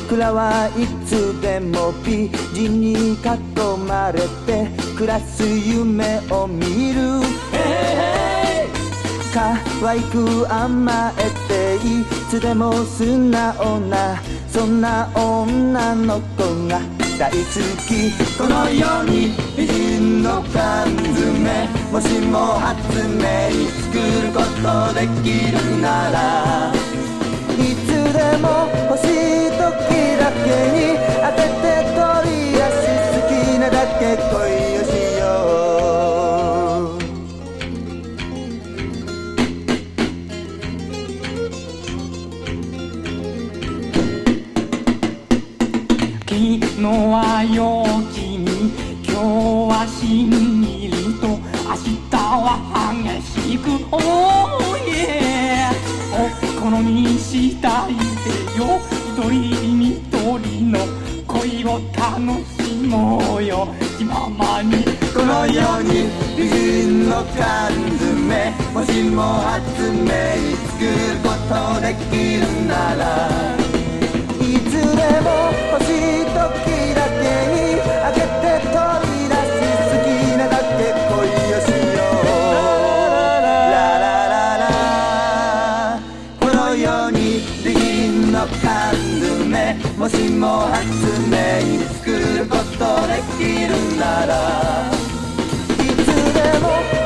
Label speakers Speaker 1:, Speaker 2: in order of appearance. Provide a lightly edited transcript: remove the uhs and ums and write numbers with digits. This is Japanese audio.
Speaker 1: 僕らはいつでも美人に囲まれて暮らす夢を見る、可愛く甘えていつでも素直なそんな女の子が大好き。この世に美人の缶詰もしも発明作ることできるなら、いつでも欲しい時だけに当てて取り出し好きなだけ恋をしよう。
Speaker 2: 昨日は陽気に今日はしんみりと明日は激しくお好み次第でよ一人一人の恋を楽しもうよ気ままに。
Speaker 1: この世に美人の缶詰もしも発明作ることできるなら、いつでも欲しい時だけに開けて取り出し好きなだけ恋をしよう。ララララ、この世に美人の缶詰もしも発明作ることできるなら、いつでも